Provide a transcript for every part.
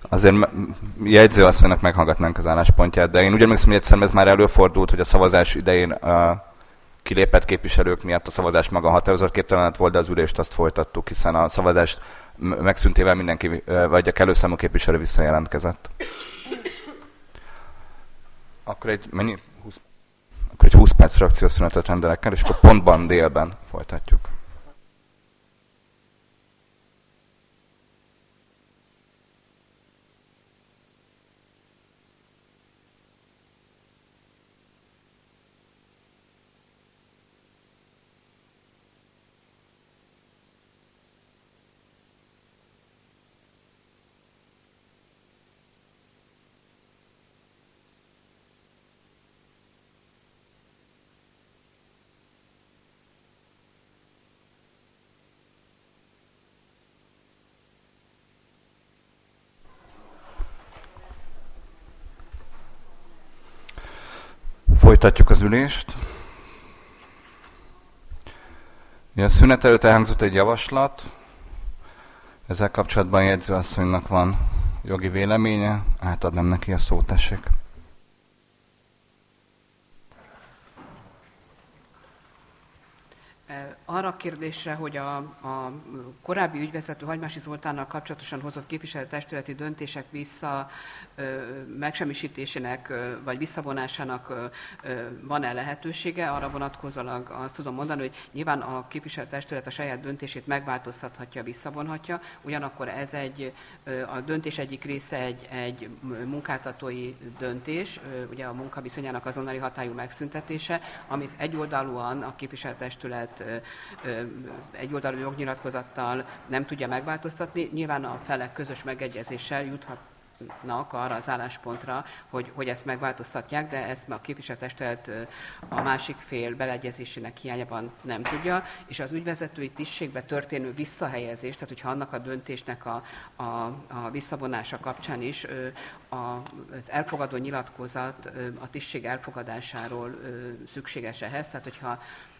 Azért jegyzőasszonynak meghallgatnánk az álláspontját, de én úgy emlékszem, hogy egyszer ez már előfordult, hogy a szavazás idején a kilépett képviselők miatt a szavazás maga határozatképtelen volt, de az ülést azt folytattuk, hiszen a szavazást megszüntével mindenki, vagy a kellő számú képviselő visszajelentkezett. Akkor egy 20 perc frakciószünetet rendelek el, és akkor pontban délben folytatjuk. Folytatjuk az ülést. A szünet előtt elhangzott egy javaslat. Ezzel kapcsolatban jegyzőasszonynak van jogi véleménye. Átadnám neki a szót, tessék. Arra a kérdésre, hogy a korábbi ügyvezető Hagymási Zoltánnal kapcsolatosan hozott képviselőtestületi döntések megsemmisítésének vagy visszavonásának van-e lehetősége, arra vonatkozólag azt tudom mondani, hogy nyilván a képviselőtestület a saját döntését megváltoztathatja, visszavonhatja, ugyanakkor ez a döntés egyik része egy munkáltatói döntés, ugye a munkaviszonyának azonnali hatályú megszüntetése, amit egyoldalúan a képviselőtestület egyoldalú jognyilatkozattal nem tudja megváltoztatni. Nyilván a felek közös megegyezéssel juthatnak arra az álláspontra, hogy ezt megváltoztatják, de ezt a képviselőtestület a másik fél beleegyezésének hiányában nem tudja, és az ügyvezetői tisztségbe történő visszahelyezés, tehát hogyha annak a döntésnek a visszavonása kapcsán is az elfogadó nyilatkozat a tisztség elfogadásáról szükséges ehhez, tehát hogyha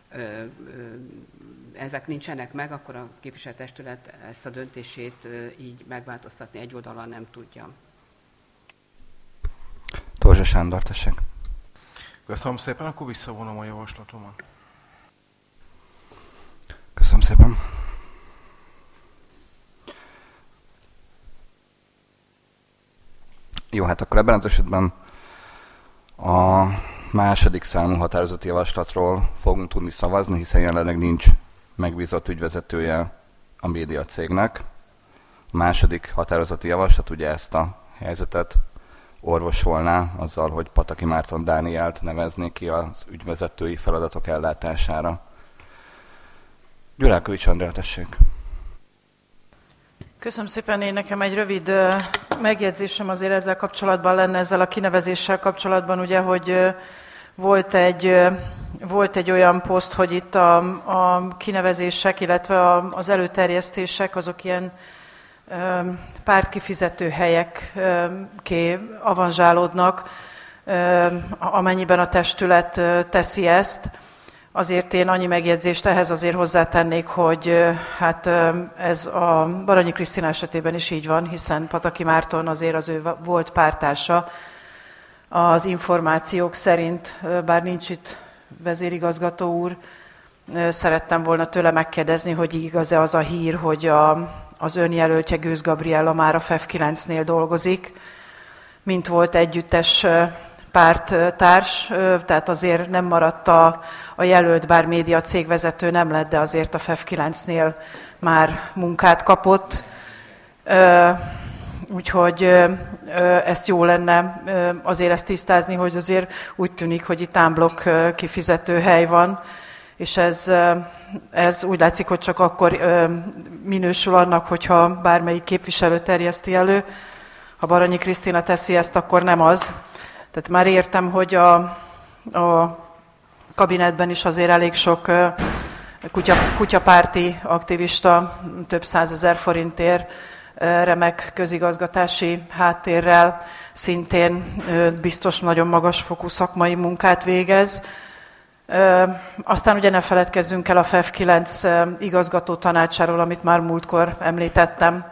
ezek nincsenek meg, akkor a képviselőtestület ezt a döntését így megváltoztatni egyoldalúan nem tudja. Torzsa Sándor, tessék. Köszönöm szépen, akkor visszavonom a javaslatomat. Köszönöm szépen. Jó, hát akkor ebben az esetben a második számú határozati javaslatról fogunk tudni szavazni, hiszen jelenleg nincs megbízott ügyvezetője a médiacégnek. A második határozati javaslat ugye ezt a helyzetet orvosolná azzal, hogy Pataki Márton Dánielt nevezné ki az ügyvezetői feladatok ellátására. Gyurálkovics Andrea, tessék. Köszönöm szépen, én nekem egy rövid megjegyzésem azért ezzel kapcsolatban lenne, ezzel a kinevezéssel kapcsolatban, ugye, hogy volt egy olyan poszt, hogy itt a kinevezések, illetve az előterjesztések azok ilyen pártkifizető helyekké avanzsálódnak, amennyiben a testület teszi ezt. Azért én annyi megjegyzést ehhez azért hozzátennék, hogy hát ez a Baranyi Krisztina esetében is így van, hiszen Pataki Márton azért az ő volt párttársa. Az információk szerint, bár nincs itt vezérigazgató úr, szerettem volna tőle megkérdezni, hogy igaz-e az a hír, hogy az önjelöltje Gőz Gabriella már a FEV9-nél dolgozik, mint volt együttes párttárs, tehát azért nem maradt a jelölt, bár média cégvezető nem lett, de azért a FEV9-nél már munkát kapott. Úgyhogy ezt jó lenne azért ezt tisztázni, hogy azért úgy tűnik, hogy itt ámblokk kifizető hely van, és ez úgy látszik, hogy csak akkor minősül annak, hogyha bármelyik képviselő terjeszti elő. Ha Baranyi Krisztina teszi ezt, akkor nem az. Tehát már értem, hogy a kabinetben is azért elég sok kutyapárti aktivista, több 100 000 forintért, remek közigazgatási háttérrel, szintén biztos nagyon magas fokú szakmai munkát végez. Aztán ugye ne feledkezzünk el a FEV9 igazgató tanácsáról, amit már múltkor említettem.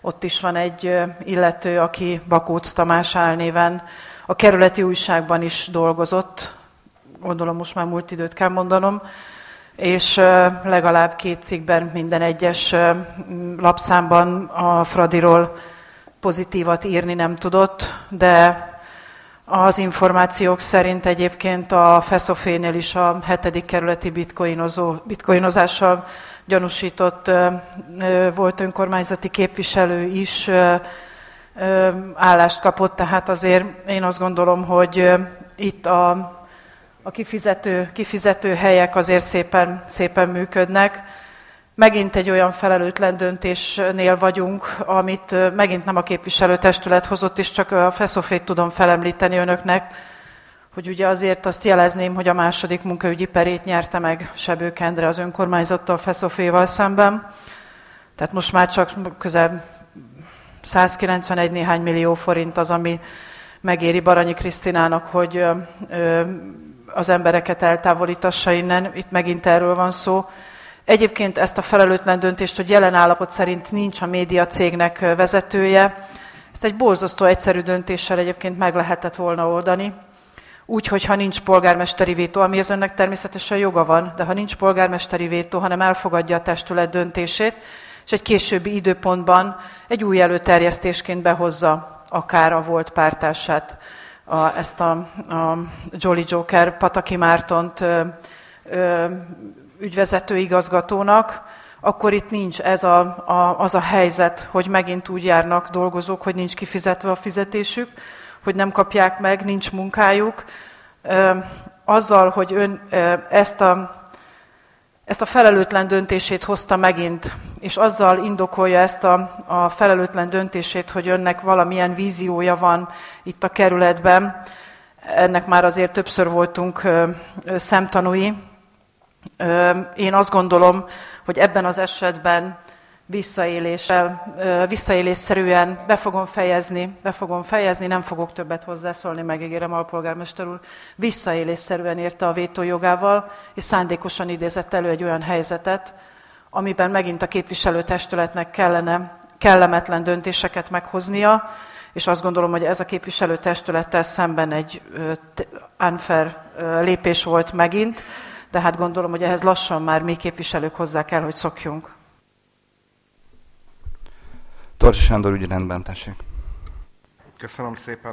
Ott is van egy illető, aki Bakóc Tamás álnéven a kerületi újságban is dolgozott, gondolom most már múlt időt kell mondanom, és legalább 2 cikkben minden egyes lapszámban a Fradiról pozitívat írni nem tudott, de az információk szerint egyébként a Feszofénél is a 7. kerületi bitcoinozással gyanúsított volt önkormányzati képviselő is állást kapott, tehát azért én azt gondolom, hogy itt a kifizető helyek azért szépen működnek. Megint egy olyan felelőtlen döntésnél vagyunk, amit megint nem a képviselőtestület hozott, és csak a Feszofét tudom felemlíteni önöknek, hogy ugye azért azt jelezném, hogy a második munkaügyi perét nyerte meg Sebők Endre az önkormányzattal Feszoféval szemben. Tehát most már csak közel 191 néhány millió forint az, ami megéri Baranyi Krisztinának, hogy az embereket eltávolítassa innen. Itt megint erről van szó. Egyébként ezt a felelőtlen döntést, hogy jelen állapot szerint nincs a médiacégnek vezetője, ezt egy borzasztó egyszerű döntéssel egyébként meg lehetett volna oldani. Úgy, hogyha nincs polgármesteri vétó, amihez önnek természetesen joga van, de ha nincs polgármesteri vétó, hanem elfogadja a testület döntését, és egy későbbi időpontban egy új előterjesztésként behozza akár a volt pártársát, ezt a Jolly Joker Pataki Mártont ügyvezető igazgatónak, akkor itt nincs az a helyzet, hogy megint úgy járnak dolgozók, hogy nincs kifizetve a fizetésük, hogy nem kapják meg, nincs munkájuk. Azzal, hogy ön ezt a felelőtlen döntését hozta megint, és azzal indokolja ezt a felelőtlen döntését, hogy önnek valamilyen víziója van itt a kerületben, ennek már azért többször voltunk szemtanúi. Én azt gondolom, hogy ebben az esetben visszaélésszerűen be fogom fejezni, nem fogok többet hozzászólni, megígérem, alpolgármester úr, visszaélésszerűen érte a vétójogával, és szándékosan idézett elő egy olyan helyzetet, amiben megint a képviselőtestületnek kellene kellemetlen döntéseket meghoznia, és azt gondolom, hogy ez a képviselőtestülettel szemben egy unfair lépés volt megint, de hát gondolom, hogy ehhez lassan már mi képviselők hozzá kell, hogy szokjunk. Torsi Sándor, ügyrendben, tessék. Köszönöm szépen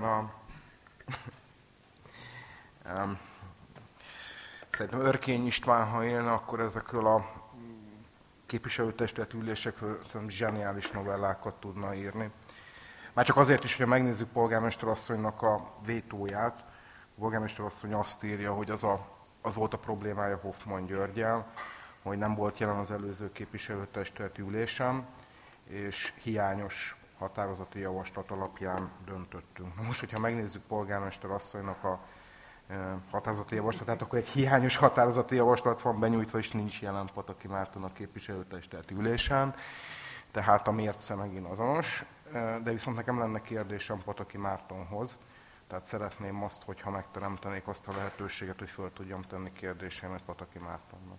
Szerintem Örkény István, ha élne, akkor ezekről a képviselőtestület ülésekről zseniális novellákat tudna írni. Már csak azért is, hogy megnézzük polgármester asszonynak a vétóját. A polgármester asszony azt írja, hogy az volt a problémája Hoffmann Györggyel, hogy nem volt jelen az előző képviselőtestületi ülésen, és hiányos határozati javaslat alapján döntöttünk. Na most, hogyha megnézzük polgármester asszonynak a határozati javaslatát, akkor egy hiányos határozati javaslat van benyújtva, és nincs jelen Pataki Márton a képviselőtestületi ülésen, tehát a mérce megint azonos, de viszont nekem lenne kérdésem Pataki Mártonhoz, tehát szeretném azt, hogyha megteremtenék azt a lehetőséget, hogy föl tudjam tenni kérdésemet Pataki Mártonnak.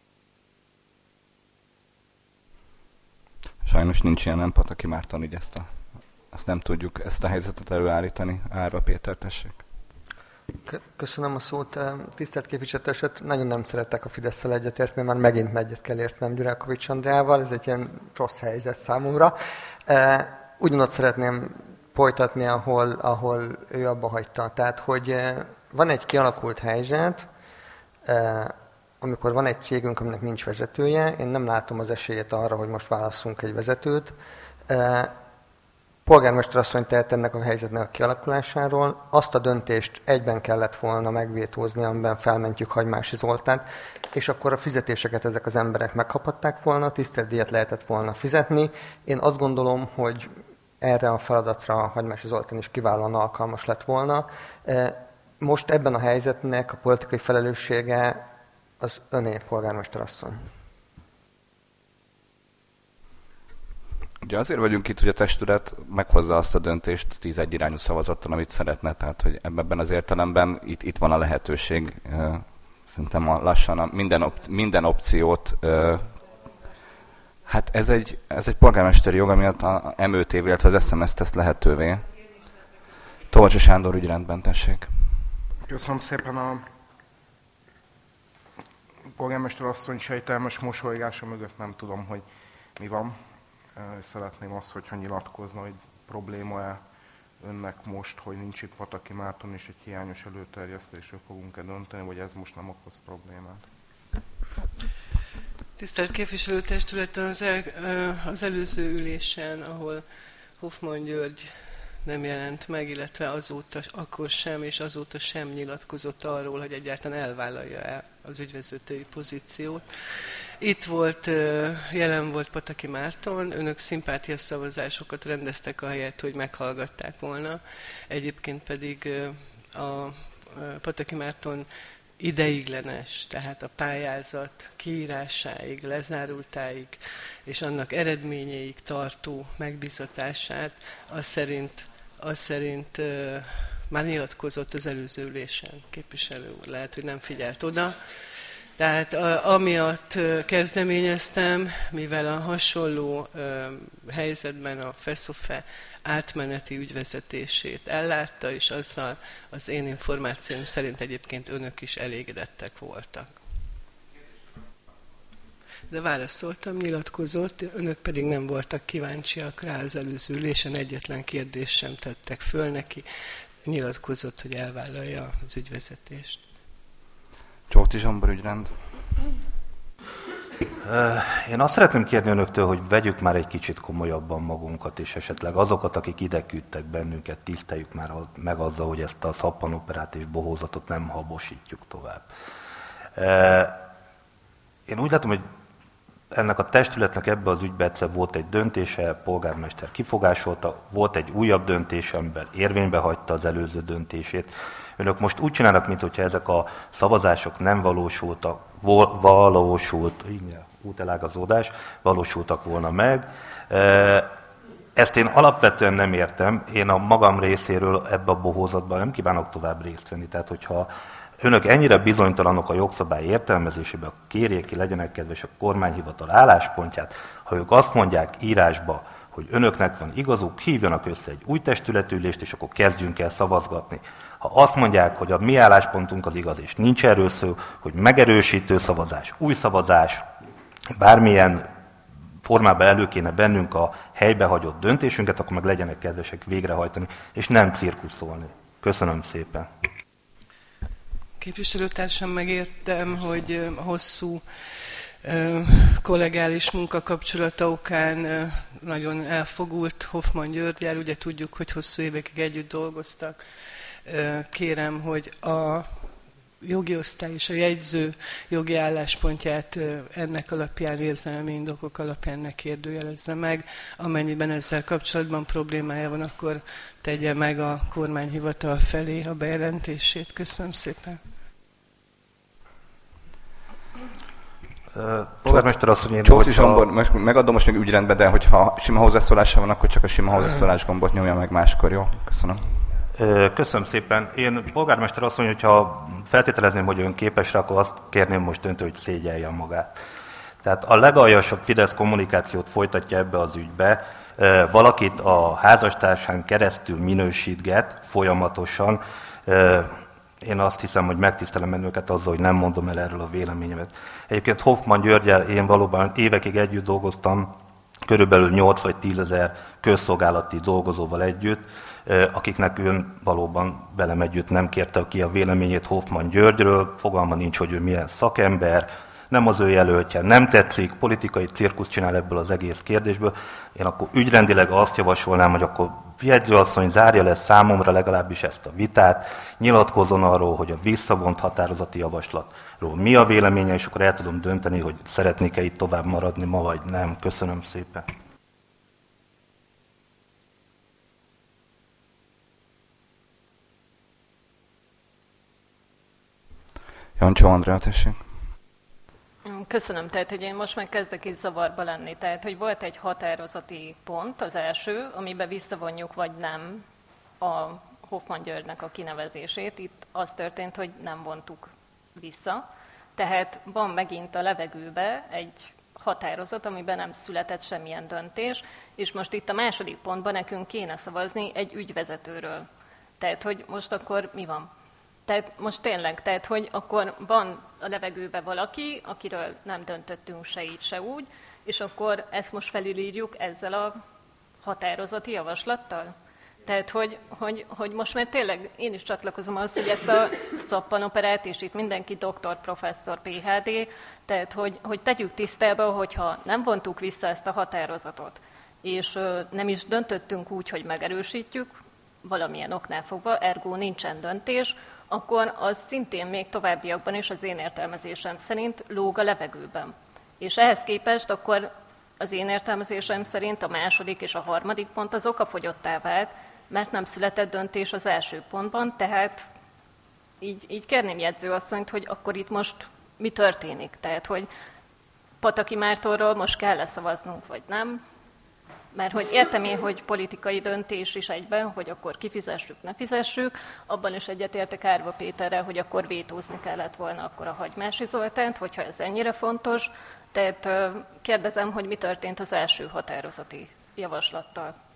Sajnos nincs jelen Pataki Márton, így azt nem tudjuk ezt a helyzetet előállítani. Árva Péter, tessék. Köszönöm a szót. Tisztelt képviselőtársak, nagyon nem szeretek a Fidesz-szel egyetérteni, már megint egyet kell értenem Gyurálkovics Andreával, ez egy ilyen rossz helyzet számomra. Ugyanott szeretném folytatni, ahol ő abba hagyta. Tehát, hogy van egy kialakult helyzet, amikor van egy cégünk, aminek nincs vezetője, én nem látom az esélyet arra, hogy most válasszunk egy vezetőt. Polgármester asszony tehet ennek a helyzetnek a kialakulásáról. Azt a döntést egyben kellett volna megvétózni, amiben felmentjük Hagymási Zoltánt, és akkor a fizetéseket ezek az emberek megkaphatták volna, tiszteletdíjat lehetett volna fizetni. Én azt gondolom, hogy erre a feladatra Hagymási Zoltán is kiválóan alkalmas lett volna. Most ebben a helyzetnek a politikai felelőssége az öné, polgármester asszony. Ugye azért vagyunk itt, hogy a testület meghozza azt a döntést 11 irányú szavazattal, amit szeretne, tehát hogy ebben az értelemben itt van a lehetőség. Szerintem lassan minden opciót Hát ez egy polgármesteri jog, amiatt a MÖTV, illetve az SMS tesz lehetővé. Tolcsi Sándor ügyrendben, tessék. Köszönöm szépen a polgármester asszony sejtelmes mosolygása mögött, nem tudom, hogy mi van. Szeretném azt, hogyha nyilatkozna, hogy probléma-e önnek most, hogy nincs itt Pataki Márton, és egy hiányos előterjesztésről fogunk-e dönteni, vagy ez most nem okoz problémát? Tisztelt képviselőtestület, az előző ülésen, ahol Hoffmann György nem jelent meg, illetve azóta akkor sem, és azóta sem nyilatkozott arról, hogy egyáltalán elvállalja-e az ügyvezetői pozíciót. Itt volt, jelen volt Pataki Márton, önök szimpátiaszavazásokat rendeztek ahelyett, hogy meghallgatták volna. Egyébként pedig a Pataki Márton ideiglenes, tehát a pályázat kiírásáig, lezárultáig és annak eredményéig tartó megbízatását, az szerint már nyilatkozott az előző ülésen, képviselő úr, lehet, hogy nem figyelt oda. Tehát amiatt kezdeményeztem, mivel a hasonló helyzetben a FESZOFE átmeneti ügyvezetését ellátta, és azzal az én információm szerint egyébként önök is elégedettek voltak. De válaszoltam, nyilatkozott, önök pedig nem voltak kíváncsiak rá az előző ülésen, egyetlen kérdést sem tettek föl neki, nyilatkozott, hogy elvállalja az ügyvezetést. Csóti Zsombor ügyrend. Én azt szeretném kérni önöktől, hogy vegyük már egy kicsit komolyabban magunkat, és esetleg azokat, akik ide küldtek bennünket, tiszteljük már meg azzal, hogy ezt a szappanoperát és bohózatot nem habosítjuk tovább. Én úgy látom, hogy ennek a testületnek ebbe az ügybe egyszer volt egy döntése, polgármester kifogásolta, volt egy újabb döntése, amiben érvénybe hagyta az előző döntését. Önök most úgy csinálnak, mintha ezek a szavazások nem valósultak volna meg. Ezt én alapvetően nem értem, én a magam részéről ebbe a bohózatban nem kívánok tovább részt venni. Tehát, hogyha önök ennyire bizonytalanok a jogszabály értelmezésében, akkor kérjék ki, legyenek kedves a kormányhivatal álláspontját. Ha ők azt mondják írásba, hogy önöknek van igazuk, hívjanak össze egy új testületülést, és akkor kezdjünk el szavazgatni. Ha azt mondják, hogy a mi álláspontunk az igaz, és nincs erről szó, hogy megerősítő szavazás, új szavazás, bármilyen formában elő kéne bennünk a helybe hagyott döntésünket, akkor meg legyenek kedvesek végrehajtani, és nem cirkuszolni. Köszönöm szépen. Képviselőtársam, megértem, hogy hosszú kollegális munkakapcsolata okán nagyon elfogult Hoffmann Györggyel, ugye tudjuk, hogy hosszú évekig együtt dolgoztak. Kérem, hogy a jogi osztály és a jegyző jogi álláspontját ennek alapján, érzelmi indokok alapján ne kérdőjelezze meg. Amennyiben ezzel kapcsolatban problémája van, akkor tegye meg a kormányhivatal felé a bejelentését. Köszönöm szépen. Polgármester asszony, Csóti Zsombor, megadom most még ügyrendbe, de hogyha sima hozzászólása van, akkor csak a sima hozzászólás gombot nyomja meg máskor, jó? Köszönöm. Köszönöm szépen. Én polgármester asszony, hogyha feltételezném, hogy ön képes rá, akkor azt kérném most öntől, hogy szégyelje magát. Tehát a legaljasabb Fidesz kommunikációt folytatja ebbe az ügybe, valakit a házastársán keresztül minősítget folyamatosan. Én azt hiszem, hogy megtisztelem önöket azzal, hogy nem mondom el erről a véleményemet. Egyébként Hoffmann Györggyel én valóban évekig együtt dolgoztam, körülbelül 8 vagy 10 ezer közszolgálati dolgozóval együtt, akiknek ön valóban velem együtt nem kérte ki a véleményét Hoffmann Györgyről, fogalma nincs, hogy ő milyen szakember, nem az ő jelöltje, nem tetszik, politikai cirkusz csinál ebből az egész kérdésből. Én akkor ügyrendileg azt javasolnám, hogy akkor jegyzőasszony zárja le számomra legalábbis ezt a vitát, nyilatkozzon arról, hogy a visszavont határozati javaslatról mi a véleménye, és akkor el tudom dönteni, hogy szeretnék-e itt tovább maradni ma, vagy nem. Köszönöm szépen. Jancsó Andrea, tessék. Köszönöm, tehát hogy én most meg kezdek itt zavarba lenni. Tehát, hogy volt egy határozati pont, az első, amiben visszavonjuk vagy nem a Hoffmann Györgynek a kinevezését. Itt az történt, hogy nem vontuk vissza. Tehát van megint a levegőbe egy határozat, amiben nem született semmilyen döntés, és most itt a második pontban nekünk kéne szavazni egy ügyvezetőről. Tehát, hogy most akkor mi van? Tehát most tényleg, tehát, hogy akkor van a levegőben valaki, akiről nem döntöttünk se így, se úgy, és akkor ezt most felülírjuk ezzel a határozati javaslattal? Tehát, hogy most már tényleg én is csatlakozom ahhoz, hogy ezt a szappanoperát, és itt mindenki doktor, professzor, PhD, tehát, hogy tegyük tisztába, hogyha nem vontuk vissza ezt a határozatot, és nem is döntöttünk úgy, hogy megerősítjük, valamilyen oknál fogva, ergo nincsen döntés, akkor az szintén még továbbiakban is az én értelmezésem szerint lóg a levegőben. És ehhez képest akkor az én értelmezésem szerint a második és a harmadik pont az okafogyottá vált, mert nem született döntés az első pontban, tehát így kérném jegyzőasszonyt, hogy akkor itt most mi történik. Tehát, hogy Pataki Mártonról most kell szavaznunk, vagy nem. Mert hogy értem én, hogy politikai döntés is egyben, hogy akkor kifizessük, ne fizessük, abban is egyetértek Árva Péterrel, hogy akkor vétózni kellett volna akkor a Hagymási Zoltánt, hogyha ez ennyire fontos. Tehát kérdezem, hogy mi történt az első határozati javaslattal.